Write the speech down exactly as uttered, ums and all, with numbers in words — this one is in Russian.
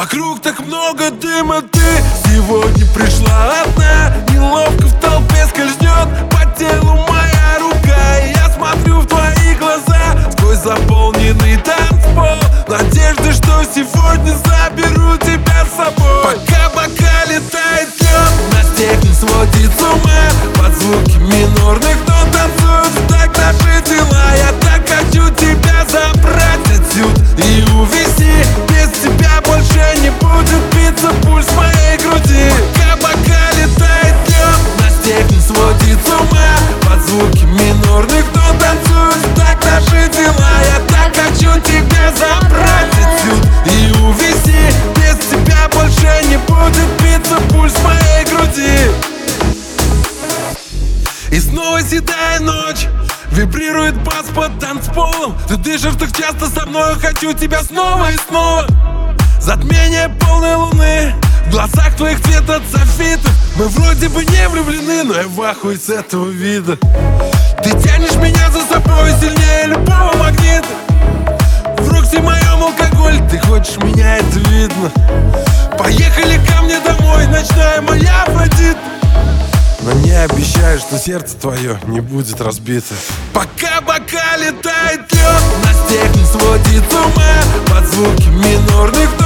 Вокруг так много дыма, ты сегодня пришла одна. Неловко в толпе скользнет по телу моя рука. И я смотрю в твои глаза сквозь заполненный танцпол. Надежда, что сегодня заберу тебя с собой. Пока бока летает лед, нас техник сводит с ума. Под звуки минорных нот танцуют в такт наши тела. Я так хочу тебя забрать отсюда и увезти. Без тебя больше не будет биться пульс в моей груди. Пока бока летает лед, нас техник сводит с ума. Под звуки минорных нот танцуют в такт наши тела. Я так хочу тебя забрать отсюда и увезти. Без тебя больше не будет биться пульс в моей груди. И снова седая ночь, вибрирует бас под танцполом. Ты дышишь так часто со мной, хочу тебя снова и снова. Затмение полной луны, в глазах твоих цвет от софитов. Мы вроде бы не влюблены, но я в ахуе с этого вида. Ты тянешь меня за собой сильнее любого магнита. В роксе моем алкоголь, ты хочешь меня, это видно. Поехали ко мне домой, ночная моя Афродита. Но не обещаю, что сердце твое не будет разбито. Пока бока летает лед, нас техник сводит с ума. Под звуки минорных нот